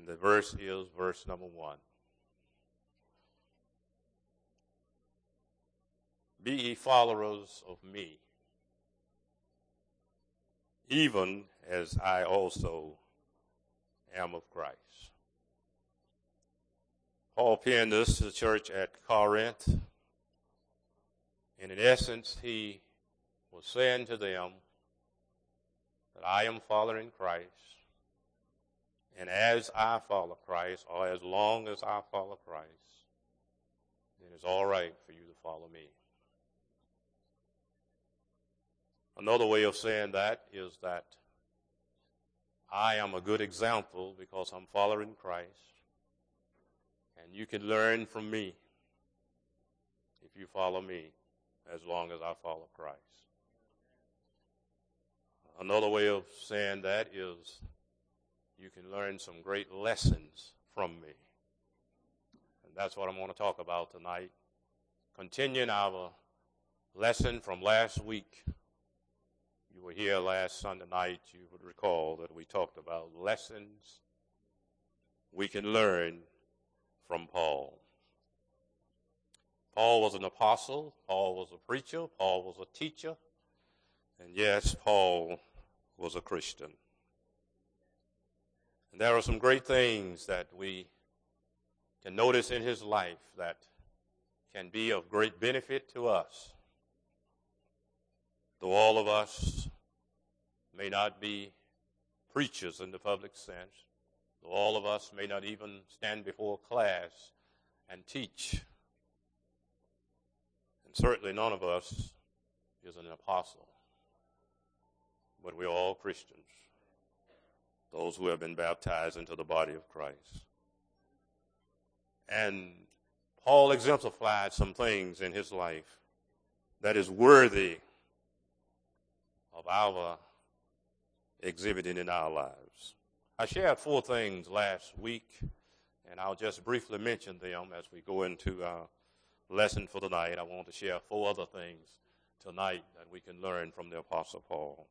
And the verse is verse number 1. Be ye followers of me, even as I also am of Christ. Paul penned this to the church at Corinth, and in essence, he was saying to them that I am following Christ, and as I follow Christ, or as long as I follow Christ, then it's all right for you to follow me. Another way of saying that is that I am a good example because I'm following Christ, and you can learn from me if you follow me as long as I follow Christ. Another way of saying that is you can learn some great lessons from me. And that's what I'm going to talk about tonight. Continuing our lesson from last week. You were here last Sunday night. You would recall that we talked about lessons we can learn from Paul. Paul was an apostle. Paul was a preacher. Paul was a teacher. And yes, Paul was a Christian. And there are some great things that we can notice in his life that can be of great benefit to us. Though all of us may not be preachers in the public sense, though all of us may not even stand before a class and teach, and certainly none of us is an apostle, but we're all Christians, those who have been baptized into the body of Christ. And Paul exemplified some things in his life that is worthy of our exhibiting in our lives. I shared 4 things last week, and I'll just briefly mention them as we go into our lesson for tonight. I want to share 4 other things tonight that we can learn from the Apostle Paul.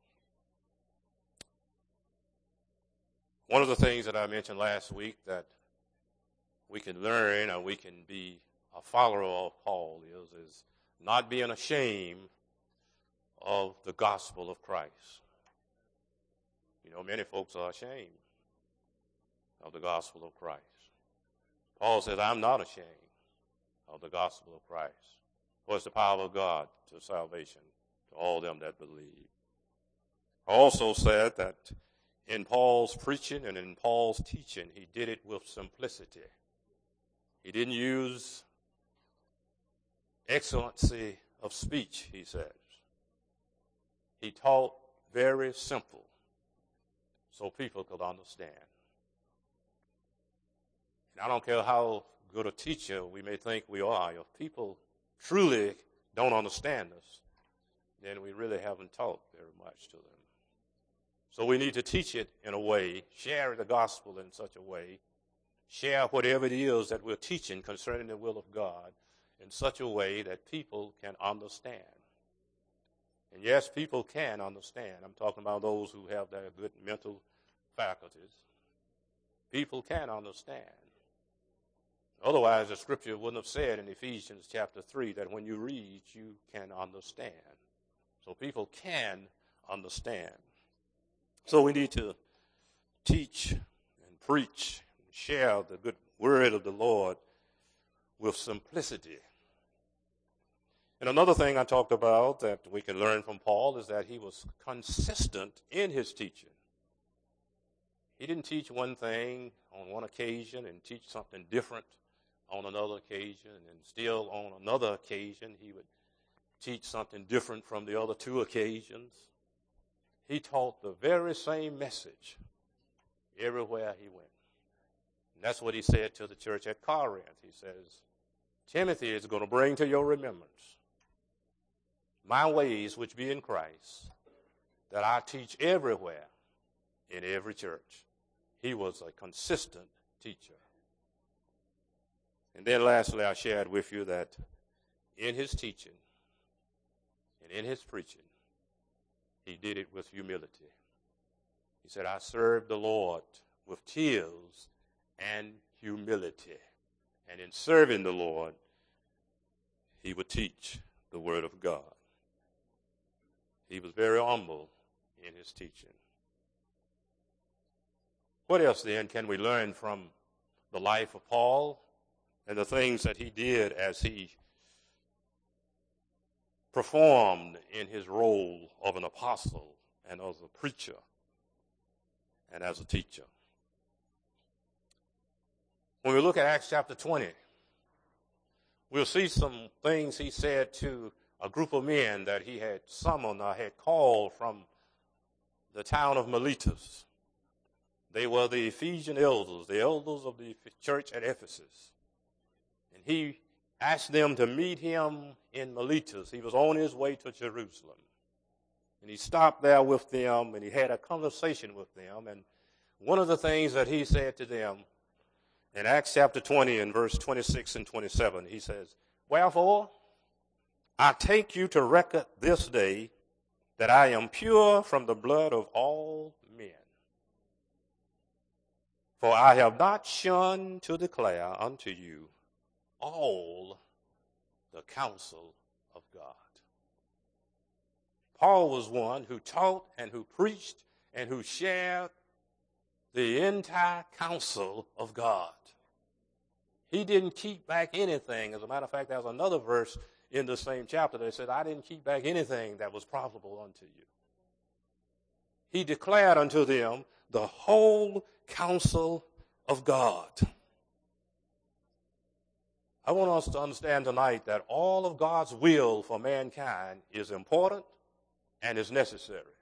One of the things that I mentioned last week that we can learn or we can be a follower of Paul is not being ashamed of the gospel of Christ. You know, many folks are ashamed of the gospel of Christ. Paul says, I'm not ashamed of the gospel of Christ. For it's the power of God to salvation to all them that believe. I also said that in Paul's preaching and in Paul's teaching, he did it with simplicity. He didn't use excellency of speech, he says. He taught very simple so people could understand. And I don't care how good a teacher we may think we are, if people truly don't understand us, then we really haven't taught very much to them. So we need to teach it in a way, share the gospel in such a way, share whatever it is that we're teaching concerning the will of God in such a way that people can understand. And yes, people can understand. I'm talking about those who have their good mental faculties. People can understand. Otherwise, the scripture wouldn't have said in Ephesians chapter 3 that when you read, you can understand. So people can understand. So we need to teach and preach and share the good word of the Lord with simplicity. And another thing I talked about that we can learn from Paul is that he was consistent in his teaching. He didn't teach one thing on one occasion and teach something different on another occasion, and still on another occasion he would teach something different from the other 2 occasions. He taught the very same message everywhere he went. And that's what he said to the church at Corinth. He says, Timothy is going to bring to your remembrance my ways which be in Christ, that I teach everywhere in every church. He was a consistent teacher. And then lastly, I shared with you that in his teaching and in his preaching, he did it with humility. He said, I served the Lord with tears and humility. And in serving the Lord, he would teach the word of God. He was very humble in his teaching. What else then can we learn from the life of Paul and the things that he did as he performed in his role of an apostle and as a preacher and as a teacher? When we look at Acts chapter 20, we'll see some things he said to a group of men that he had summoned or had called from the town of Miletus. They were the Ephesian elders, the elders of the church at Ephesus. And he asked them to meet him in Miletus. He was on his way to Jerusalem. And he stopped there with them, and he had a conversation with them. And one of the things that he said to them, in Acts chapter 20 and verse 26 and 27, he says, "Wherefore, I take you to record this day that I am pure from the blood of all men. For I have not shunned to declare unto you all the counsel of God." Paul was one who taught and who preached and who shared the entire counsel of God. He didn't keep back anything. As a matter of fact, there's another verse in the same chapter that said, "I didn't keep back anything that was profitable unto you." He declared unto them the whole counsel of God. I want us to understand tonight that all of God's will for mankind is important and is necessary.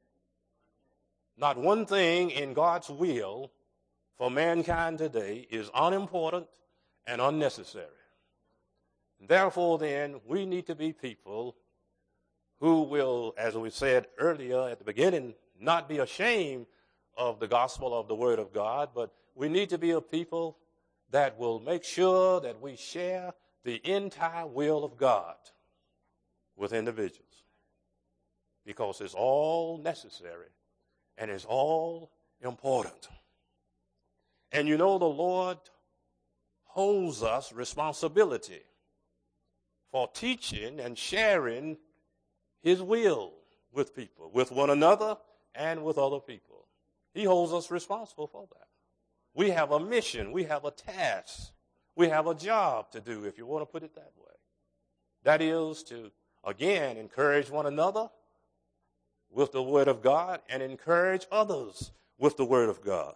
Not one thing in God's will for mankind today is unimportant and unnecessary. Therefore, then, we need to be people who will, as we said earlier at the beginning, not be ashamed of the gospel of the Word of God, but we need to be a people that will make sure that we share the entire will of God with individuals, because it's all necessary and it's all important. And you know, the Lord holds us responsibility for teaching and sharing his will with people, with one another and with other people. He holds us responsible for that. We have a mission, we have a task, we have a job to do, if you want to put it that way. That is to, again, encourage one another with the Word of God and encourage others with the Word of God.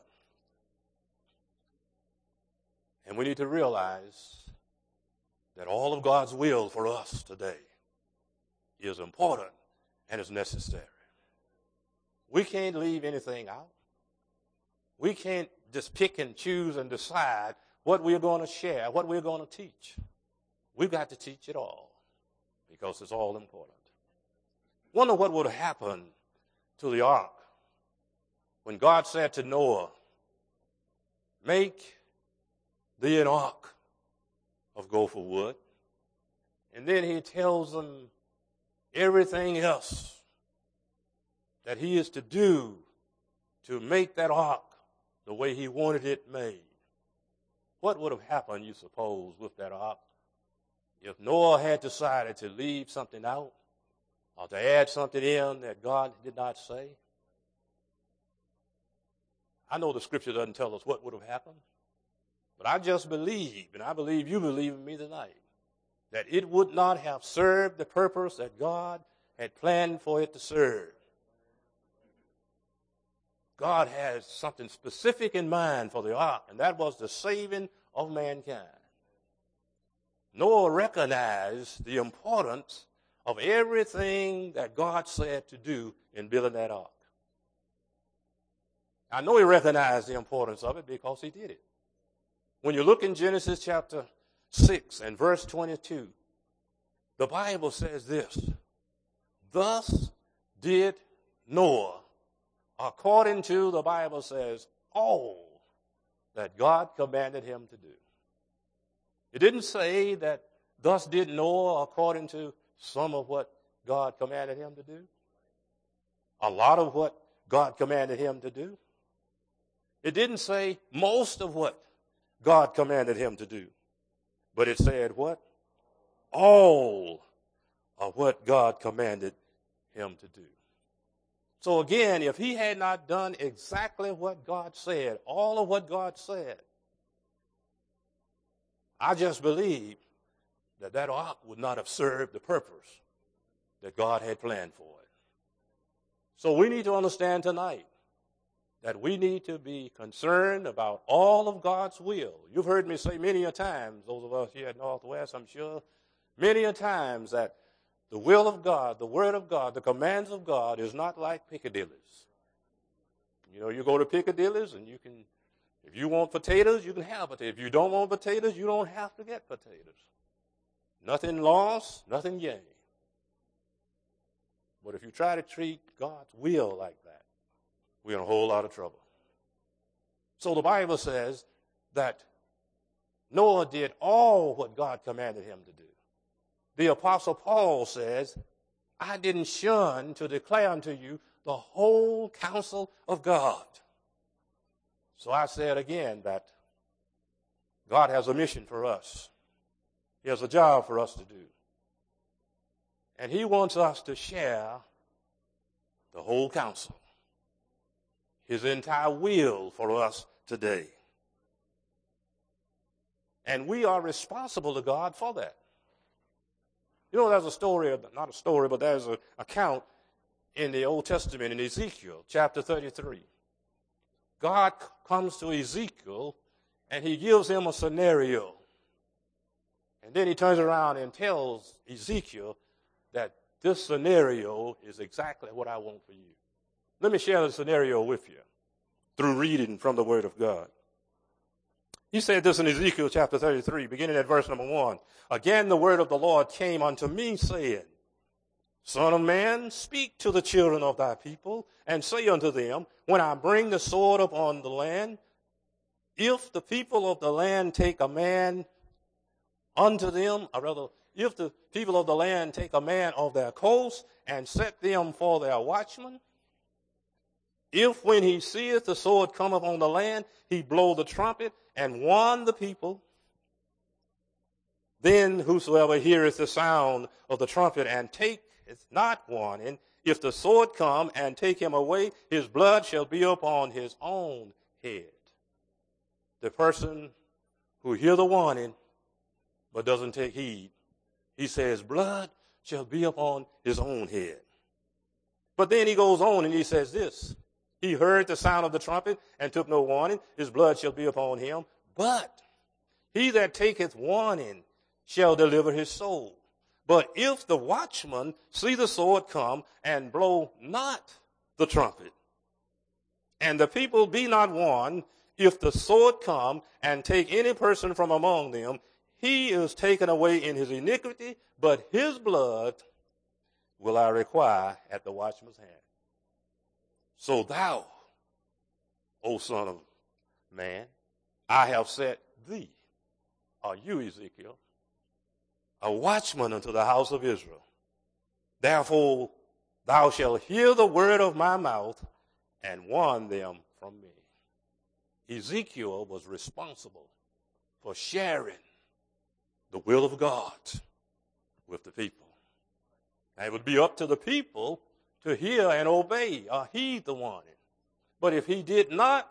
And we need to realize that all of God's will for us today is important and is necessary. We can't leave anything out. We can't just pick and choose and decide what we're going to share, what we're going to teach. We've got to teach it all because it's all important. Wonder what would have happened to the ark when God said to Noah, "Make thee an ark of gopher wood." And then he tells them everything else that he is to do to make that ark the way he wanted it made. What would have happened, you suppose, with that ark if Noah had decided to leave something out or to add something in that God did not say? I know the scripture doesn't tell us what would have happened, but I just believe, and I believe you believe in me tonight, that it would not have served the purpose that God had planned for it to serve. God has something specific in mind for the ark, and that was the saving of mankind. Noah recognized the importance of everything that God said to do in building that ark. I know he recognized the importance of it because he did it. When you look in Genesis chapter 6 and verse 22, the Bible says this: "Thus did Noah, according to," the Bible says, "all that God commanded him to do." It didn't say that thus did Noah according to some of what God commanded him to do, a lot of what God commanded him to do. It didn't say most of what God commanded him to do. But it said what? All of what God commanded him to do. So again, if he had not done exactly what God said, all of what God said, I just believe that ark would not have served the purpose that God had planned for it. So we need to understand tonight that we need to be concerned about all of God's will. You've heard me say many a times, those of us here at Northwest, I'm sure, many a times that the will of God, the word of God, the commands of God is not like Piccadilly's. You know, you go to Piccadilly's and you can, if you want potatoes, you can have potatoes. If you don't want potatoes, you don't have to get potatoes. Nothing lost, nothing gained. But if you try to treat God's will like that, we're in a whole lot of trouble. So the Bible says that Noah did all what God commanded him to do. The Apostle Paul says, I didn't shun to declare unto you the whole counsel of God. So I said again that God has a mission for us. He has a job for us to do. And he wants us to share the whole counsel, his entire will for us today. And we are responsible to God for that. You know, there's a story, not a story, but there's an account in the Old Testament in Ezekiel chapter 33. God comes to Ezekiel and he gives him a scenario. And then he turns around and tells Ezekiel that this scenario is exactly what I want for you. Let me share the scenario with you through reading from the Word of God. He said this in Ezekiel chapter 33, beginning at verse number 1. Again, the word of the Lord came unto me, saying, Son of man, speak to the children of thy people, and say unto them, when I bring the sword upon the land, if the people of the land take a man unto them, or rather, if the people of the land take a man of their coast, and set them for their watchmen, if when he seeth the sword come upon the land, he blow the trumpet, and warn the people, then whosoever heareth the sound of the trumpet and taketh not warning, if the sword come and take him away, his blood shall be upon his own head. The person who hear the warning but doesn't take heed, he says, blood shall be upon his own head. But then he goes on and he says this, he heard the sound of the trumpet and took no warning, his blood shall be upon him. But he that taketh warning shall deliver his soul. But if the watchman see the sword come and blow not the trumpet, and the people be not warned, if the sword come and take any person from among them, he is taken away in his iniquity, but his blood will I require at the watchman's hand. So thou, O son of man, I have set thee, or you, Ezekiel, a watchman unto the house of Israel. Therefore thou shalt hear the word of my mouth and warn them from me. Ezekiel was responsible for sharing the will of God with the people. And it would be up to the people to hear and obey or heed the warning. But if he did not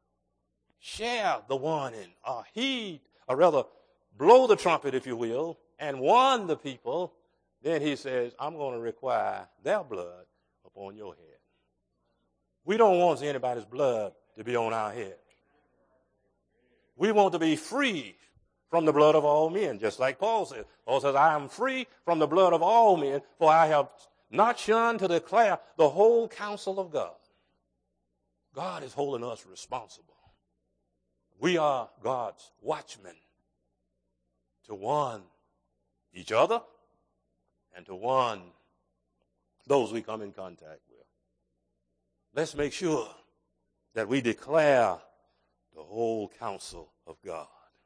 share the warning or heed, or rather blow the trumpet, if you will, and warn the people, then he says, I'm going to require their blood upon your head. We don't want anybody's blood to be on our head. We want to be free from the blood of all men, just like Paul says. Paul says, I am free from the blood of all men, for I have not shunned to declare the whole counsel of God. God is holding us responsible. We are God's watchmen to warn each other and to warn those we come in contact with. Let's make sure that we declare the whole counsel of God.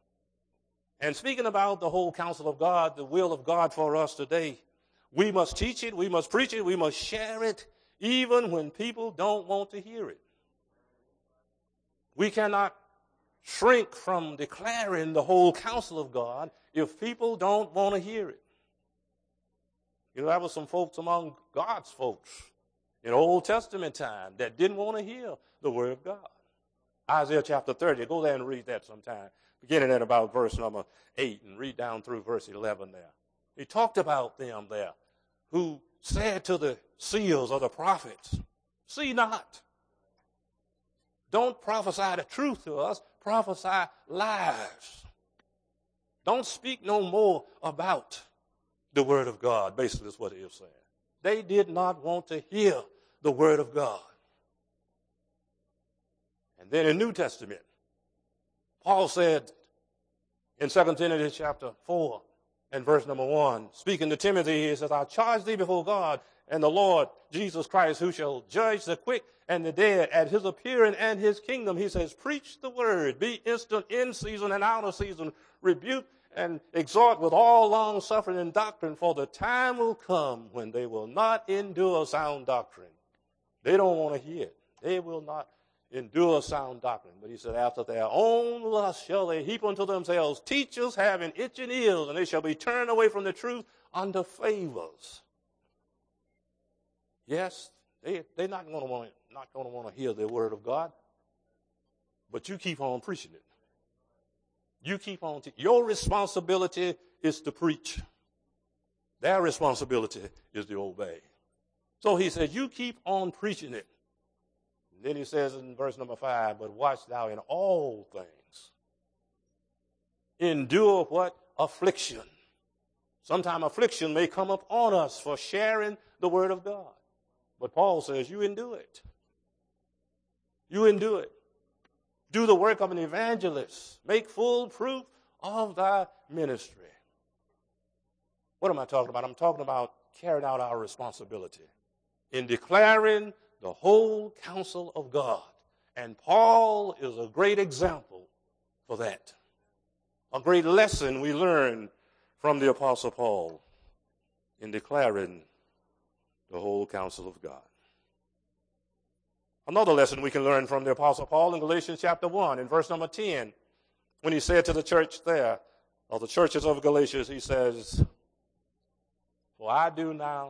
And speaking about the whole counsel of God, the will of God for us today, we must teach it, we must preach it, we must share it, even when people don't want to hear it. We cannot shrink from declaring the whole counsel of God if people don't want to hear it. You know, there were some folks among God's folks in Old Testament time that didn't want to hear the word of God. Isaiah chapter 30, go there and read that sometime, beginning at about verse number 8 and read down through verse 11 there. He talked about them there who said to the seers or the prophets, see not. Don't prophesy the truth to us, prophesy lies. Don't speak no more about the word of God, basically is what he is saying. They did not want to hear the word of God. And then in New Testament, Paul said in 2 Timothy chapter 4 and verse number 1, speaking to Timothy, he says, I charge thee before God and the Lord Jesus Christ, who shall judge the quick and the dead at his appearing and his kingdom. He says, preach the word, be instant in season and out of season, rebuke and exhort with all long suffering and doctrine, for the time will come when they will not endure sound doctrine. They don't want to hear it. They will not endure sound doctrine. But he said, after their own lust shall they heap unto themselves teachers having itching ears, and they shall be turned away from the truth unto favors. Yes, they're not going to want to hear the word of God, but you keep on preaching it. You keep on. Your responsibility is to preach. Their responsibility is to obey. So he says, you keep on preaching it. And then he says in verse number 5, but watch thou in all things. Endure what? Affliction. Sometime affliction may come upon us for sharing the word of God. But Paul says, you endure it. You endure it. Do the work of an evangelist. Make full proof of thy ministry. What am I talking about? I'm talking about carrying out our responsibility in declaring the whole counsel of God. And Paul is a great example for that. A great lesson we learn from the Apostle Paul in declaring the whole counsel of God. Another lesson we can learn from the Apostle Paul in Galatians chapter 1 in verse number 10, when he said to the church there, or the churches of Galatia, he says, for do I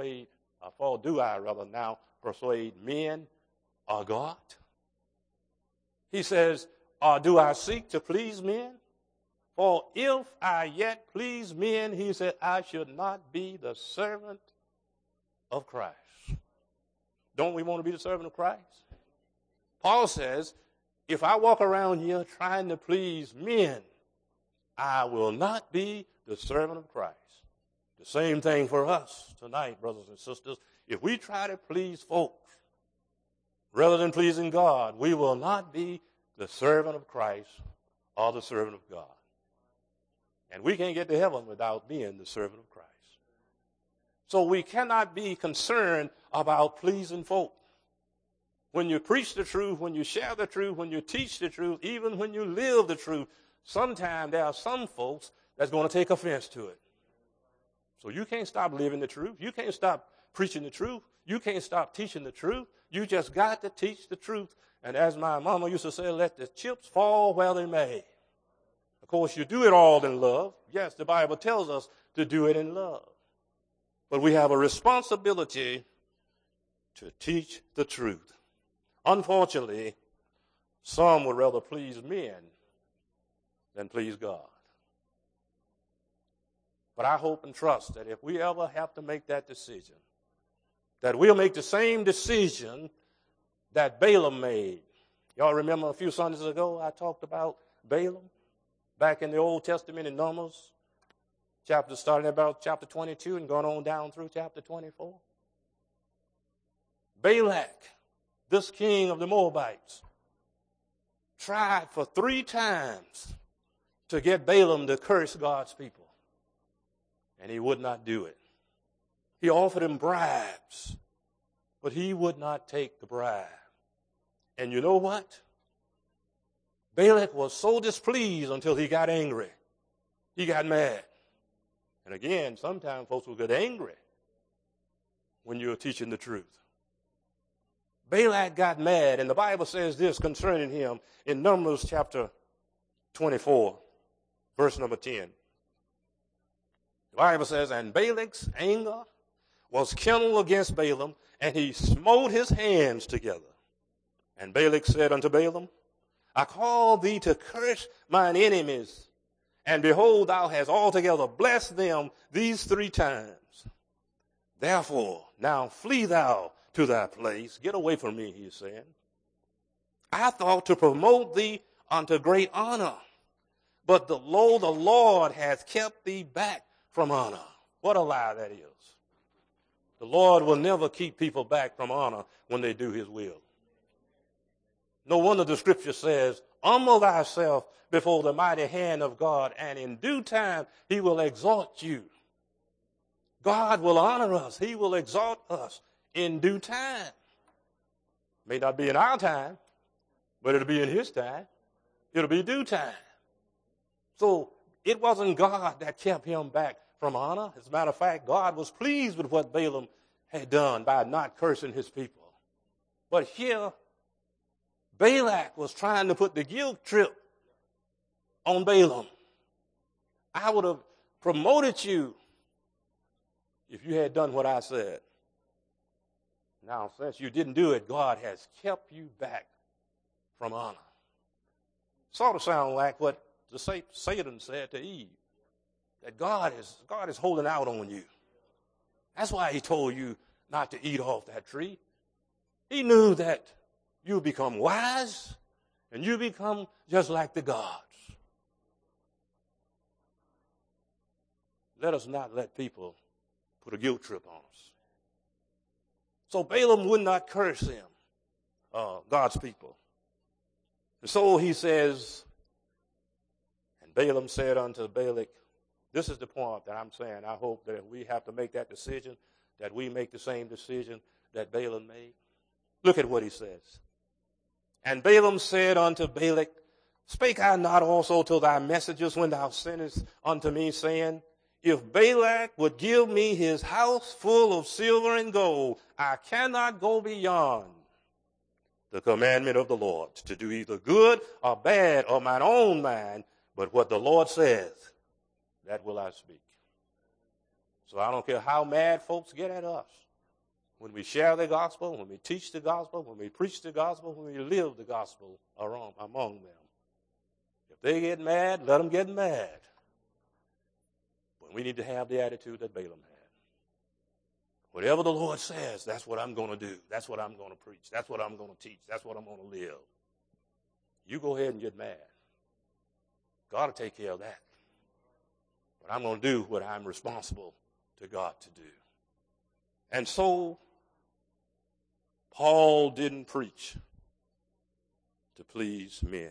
now persuade men or God? He says, or do I seek to please men? For if I yet please men, he said, I should not be the servant of Christ. Don't we want to be the servant of Christ? Paul says, if I walk around here trying to please men, I will not be the servant of Christ. The same thing for us tonight, brothers and sisters. If we try to please folks rather than pleasing God, we will not be the servant of Christ or the servant of God. And we can't get to heaven without being the servant of Christ. So we cannot be concerned about pleasing folk. When you preach the truth, when you share the truth, when you teach the truth, even when you live the truth, sometimes there are some folks that's going to take offense to it. So you can't stop living the truth. You can't stop preaching the truth. You can't stop teaching the truth. You just got to teach the truth. And as my mama used to say, let the chips fall where they may. Of course, you do it all in love. Yes, the Bible tells us to do it in love. But we have a responsibility to teach the truth. Unfortunately, some would rather please men than please God. But I hope and trust that if we ever have to make that decision, that we'll make the same decision that Balaam made. Y'all remember a few Sundays ago I talked about Balaam back in the Old Testament in Numbers, starting about chapter 22 and going on down through chapter 24. Balak, this king of the Moabites, tried for 3 times to get Balaam to curse God's people. And he would not do it. He offered him bribes, but he would not take the bribe. And you know what? Balak was so displeased until he got angry. He got mad. And again, sometimes folks will get angry when you're teaching the truth. Balak got mad, and the Bible says this concerning him in Numbers chapter 24, verse number 10. The Bible says, and Balak's anger was kindled against Balaam, and he smote his hands together. And Balak said unto Balaam, I call thee to curse mine enemies, and behold, thou hast altogether blessed them these 3 times. Therefore, now flee thou to thy place. Get away from me, he said. I thought to promote thee unto great honor, but the Lord hath kept thee back from honor. What a lie that is. The Lord will never keep people back from honor when they do his will. No wonder the scripture says, humble thyself before the mighty hand of God, and in due time he will exalt you. God will honor us. He will exalt us in due time. May not be in our time, but it'll be in his time. It'll be due time. So it wasn't God that kept him back from honor. As a matter of fact, God was pleased with what Balaam had done by not cursing his people. But here, Balak was trying to put the guilt trip on Balaam. I would have promoted you if you had done what I said. Now, since you didn't do it, God has kept you back from honor. Sort of sound like what Satan said to Eve, that God is holding out on you. That's why he told you not to eat off that tree. He knew that you become wise and you become just like the gods. Let us not let people put a guilt trip on us. So Balaam would not curse him, God's people. And so he says, and Balaam said unto Balak, this is the point that I'm saying. I hope that if we have to make that decision, that we make the same decision that Balaam made. Look at what he says. And Balaam said unto Balak, spake I not also to thy messengers when thou sentest unto me, saying, if Balak would give me his house full of silver and gold, I cannot go beyond the commandment of the Lord to do either good or bad or mine own mind, but what the Lord says, that will I speak. So I don't care how mad folks get at us. When we share the gospel, when we teach the gospel, when we preach the gospel, when we live the gospel among them. If they get mad, let them get mad. But we need to have the attitude that Balaam had. Whatever the Lord says, that's what I'm going to do. That's what I'm going to preach. That's what I'm going to teach. That's what I'm going to live. You go ahead and get mad. God will take care of that. But I'm going to do what I'm responsible to God to do. And so, Paul didn't preach to please men.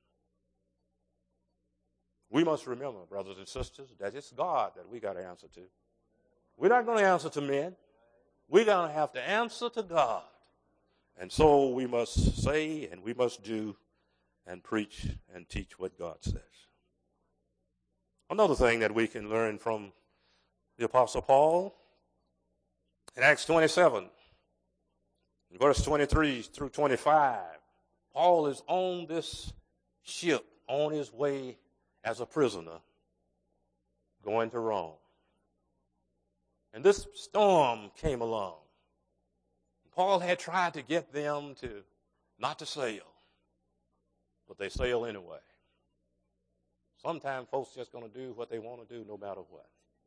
We must remember, brothers and sisters, that it's God that we got to answer to. We're not going to answer to men. We're going to have to answer to God. And so we must say and we must do and preach and teach what God says. Another thing that we can learn from the Apostle Paul, in Acts 27, in verse 23 through 25, Paul is on this ship on his way as a prisoner going to Rome. And this storm came along. Paul had tried to get them to not to sail, but they sail anyway. Sometimes folks just going to do what they want to do no matter what.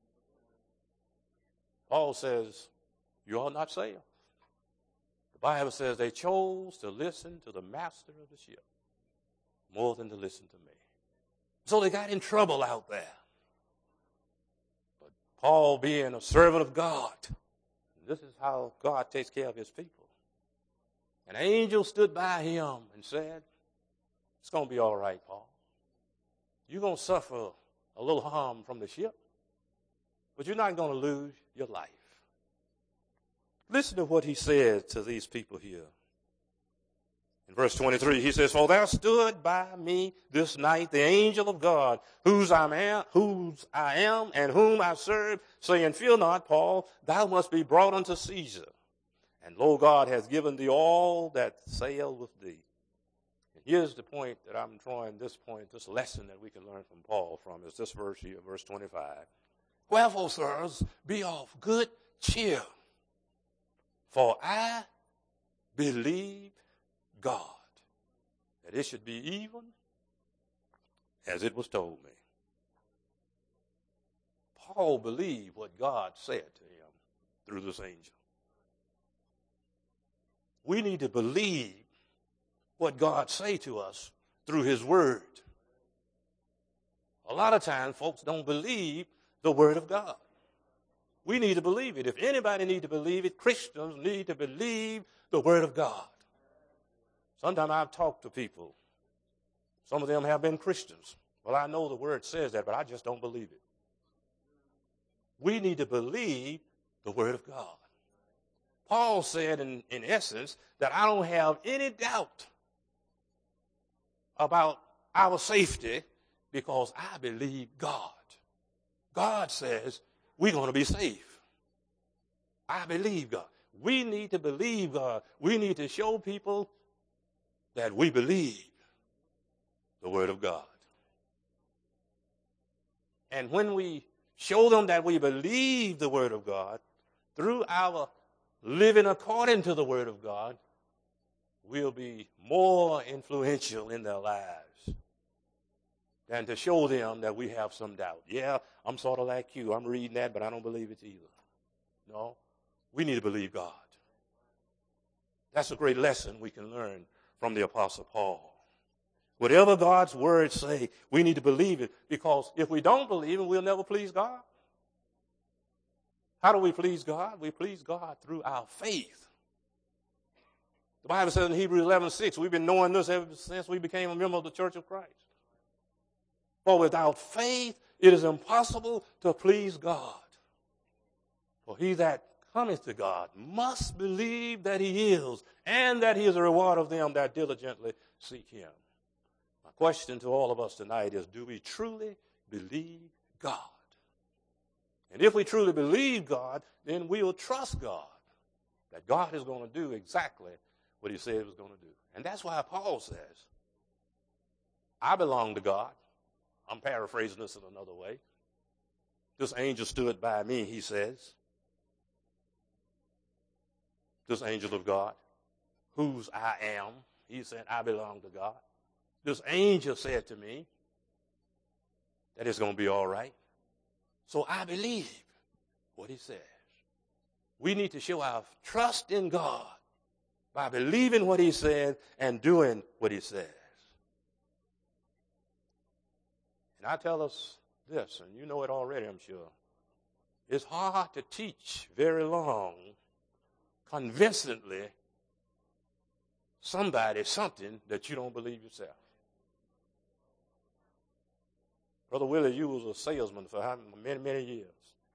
Paul says, you ought not sail. The Bible says they chose to listen to the master of the ship more than to listen to me. So they got in trouble out there. But Paul, being a servant of God, this is how God takes care of his people. An angel stood by him and said, it's going to be all right, Paul. You're going to suffer a little harm from the ship, but you're not going to lose your life. Listen to what he said to these people here. In verse 23, he says, for there stood by me this night the angel of God, whose I am and whom I serve, saying, fear not, Paul, thou must be brought unto Caesar. And lo, God has given thee all that sail with thee. And Here's the point that I'm drawing this lesson that we can learn from Paul from is this verse here, verse 25. Wherefore, sirs, be of good cheer, for I believe God, that it should be even as it was told me. Paul believed what God said to him through this angel. We need to believe what God say to us through his word. A lot of times folks don't believe the word of God. We need to believe it. If anybody need to believe it, Christians need to believe the word of God. Sometimes I've talked to people. Some of them have been Christians. Well, I know the word says that, but I just don't believe it. We need to believe the word of God. Paul said in essence that I don't have any doubt about our safety because I believe God. God says we're going to be safe. I believe God. We need to believe God. We need to show people that we believe the word of God. And when we show them that we believe the word of God through our living according to the word of God, we'll be more influential in their lives than to show them that we have some doubt. Yeah, I'm sort of like you. I'm reading that, but I don't believe it either. No, we need to believe God. That's a great lesson we can learn from the Apostle Paul. Whatever God's words say, we need to believe it, because if we don't believe it, we'll never please God. How do we please God? We please God through our faith. The Bible says in Hebrews 11:6, we've been knowing this ever since we became a member of the Church of Christ. For without faith, it is impossible to please God. For he that cometh to God must believe that he is, and that he is a reward of them that diligently seek him. My question to all of us tonight is, do we truly believe God? And if we truly believe God, then we will trust God, that God is going to do exactly what he said he was going to do. And that's why Paul says, I belong to God. I'm paraphrasing this in another way. This angel stood by me, he says. This angel of God, whose I am, he said, I belong to God. This angel said to me that it's going to be all right. So I believe what he says. We need to show our trust in God by believing what he said and doing what he says. And I tell us this, and you know it already, I'm sure. It's hard to teach very long, convincingly, somebody something that you don't believe yourself. Brother Willie, you was a salesman for many, many years.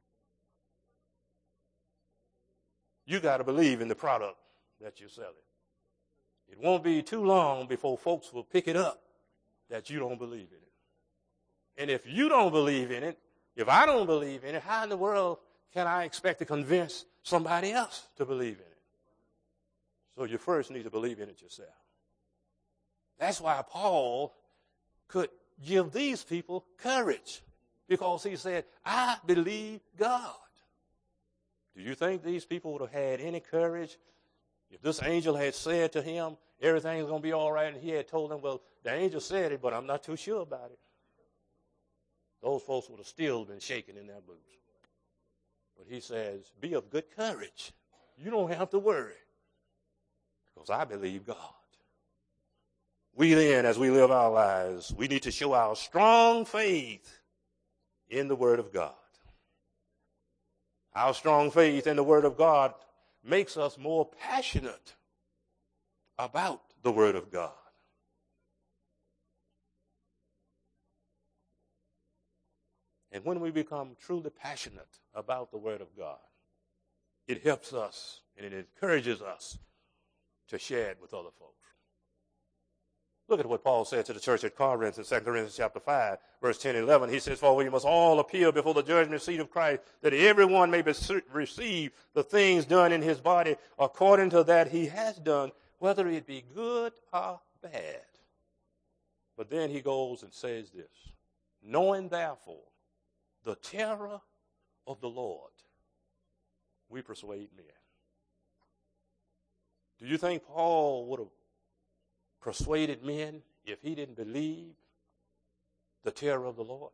You got to believe in the product that you're selling. It won't be too long before folks will pick it up that you don't believe in it. And if you don't believe in it, if I don't believe in it, how in the world can I expect to convince somebody else to believe in it? So you first need to believe in it yourself. That's why Paul could give these people courage, because he said, I believe God. Do you think these people would have had any courage if this angel had said to him, everything's going to be all right, and he had told them, well, the angel said it, but I'm not too sure about it? Those folks would have still been shaking in their boots. But he says, be of good courage. You don't have to worry, because I believe God. We then, as we live our lives, we need to show our strong faith in the Word of God. Our strong faith in the Word of God makes us more passionate about the Word of God. And when we become truly passionate about the Word of God, it helps us and it encourages us to share it with other folks. Look at what Paul said to the church at Corinth in 2 Corinthians chapter 5, verse 10 and 11. He says, for we must all appear before the judgment seat of Christ, that everyone may receive the things done in his body according to that he has done, whether it be good or bad. But then he goes and says this, knowing therefore the terror of the Lord, we persuade men. Do you think Paul would have persuaded men if he didn't believe the terror of the Lord?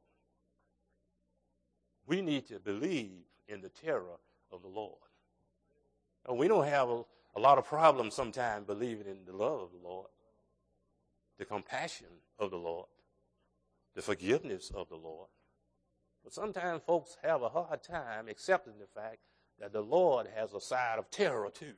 We need to believe in the terror of the Lord. And we don't have a lot of problems sometimes believing in the love of the Lord, the compassion of the Lord, the forgiveness of the Lord. But sometimes folks have a hard time accepting the fact that the Lord has a side of terror too.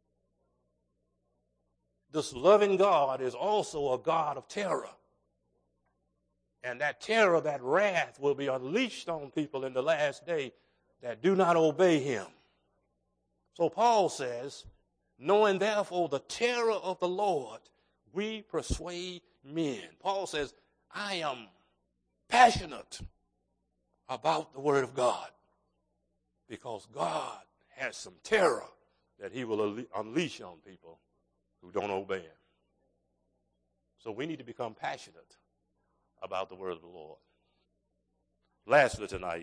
This loving God is also a God of terror. And that terror, that wrath will be unleashed on people in the last day that do not obey him. So Paul says, knowing therefore the terror of the Lord, we persuade men. Paul says, I am passionate about the word of God because God has some terror that he will unleash on people who don't obey him. So we need to become passionate about the word of the Lord. Lastly tonight,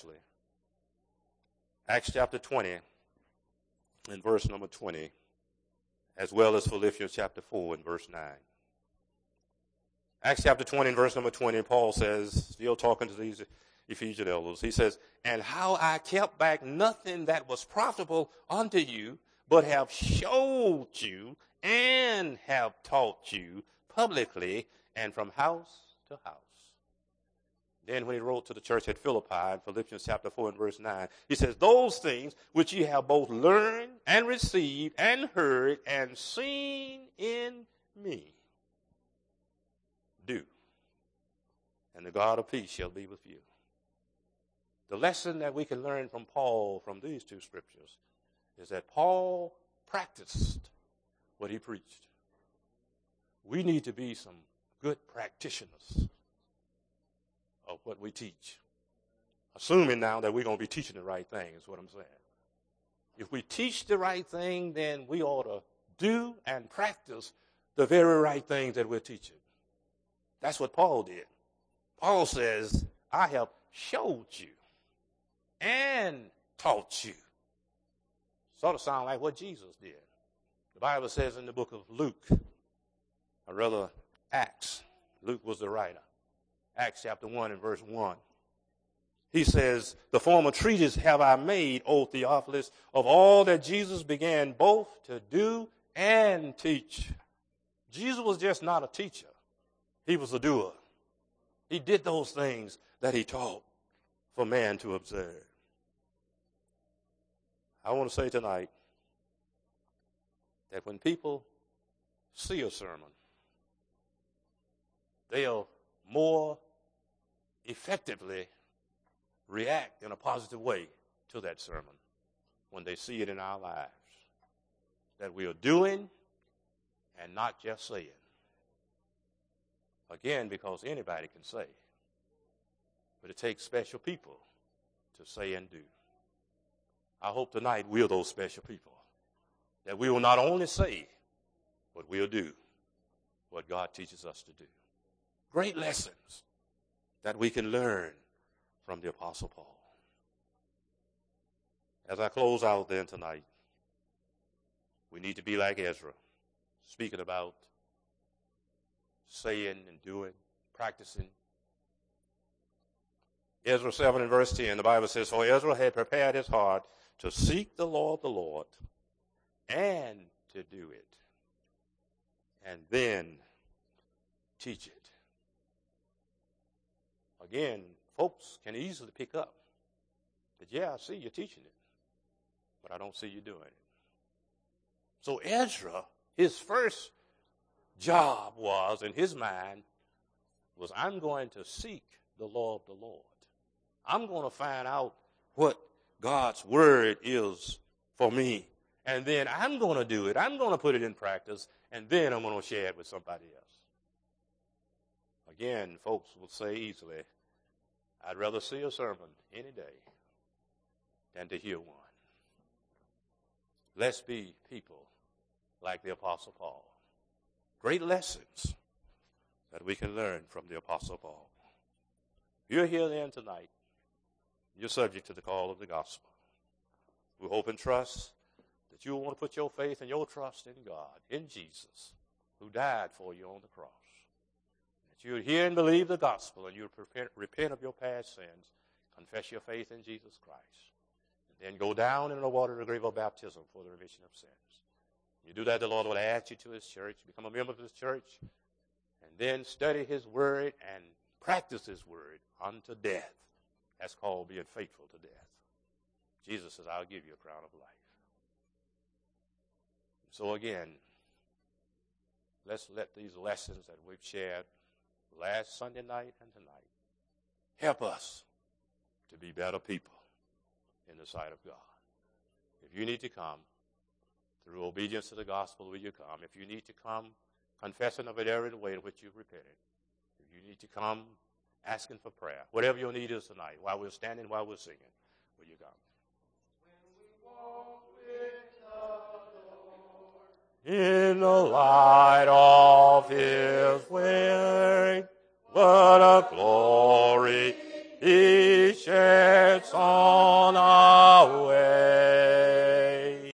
Acts chapter 20 and verse number 20, as well as Philippians chapter 4 and verse 9. Acts chapter 20 and verse number 20, Paul says, still talking to these Ephesian elders, he says, and how I kept back nothing that was profitable unto you, but have showed you and have taught you publicly and from house to house. Then when he wrote to the church at Philippi in Philippians chapter 4 and verse 9, he says, those things which ye have both learned and received and heard and seen in me, do, and the God of peace shall be with you. The lesson that we can learn from Paul from these two scriptures is that Paul practiced what he preached. We need to be some good practitioners of what we teach. Assuming now that we're going to be teaching the right thing is what I'm saying. If we teach the right thing, then we ought to do and practice the very right things that we're teaching. That's what Paul did. Paul says, I have showed you and taught you. Sort of sound like what Jesus did. The Bible says in the book of Luke, or rather Acts, Luke was the writer, Acts chapter 1 and verse 1. He says, the former treatise have I made, O Theophilus, of all that Jesus began both to do and teach. Jesus was just not a teacher. He was a doer. He did those things that he taught for man to observe. I want to say tonight that when people see a sermon, they'll more effectively react in a positive way to that sermon when they see it in our lives. That we are doing and not just saying. Again, because anybody can say. But it takes special people to say and do. I hope tonight we're those special people. That we will not only say, but we'll do what God teaches us to do. Great lessons that we can learn from the Apostle Paul. As I close out then tonight, we need to be like Ezra, speaking about saying and doing, practicing. Ezra 7 and verse 10, the Bible says, for Ezra had prepared his heart to seek the law of the Lord and to do it, and then teach it. Again, folks can easily pick up that, yeah, I see you teaching it, but I don't see you doing it. So Ezra, his first job was, in his mind, was I'm going to seek the law of the Lord. I'm going to find out what God's word is for me. And then I'm going to do it. I'm going to put it in practice. And then I'm going to share it with somebody else. Again, folks will say easily, I'd rather see a sermon any day than to hear one. Let's be people like the Apostle Paul. Great lessons that we can learn from the Apostle Paul. You're here then tonight. You're subject to the call of the gospel. We hope and trust that you will want to put your faith and your trust in God, in Jesus, who died for you on the cross. That you would hear and believe the gospel, and you would repent of your past sins, confess your faith in Jesus Christ, and then go down in the water of the grave of baptism for the remission of sins. You do that, the Lord will add you to his church, become a member of his church, and then study his word and practice his word unto death. That's called being faithful to death. Jesus says, I'll give you a crown of life. So again, let's let these lessons that we've shared last Sunday night and tonight help us to be better people in the sight of God. If you need to come through obedience to the gospel, will you come? If you need to come confessing of it every way in which you've repented, if you need to come asking for prayer, whatever your need is tonight, while we're standing, while we're singing, will you come? In the light of his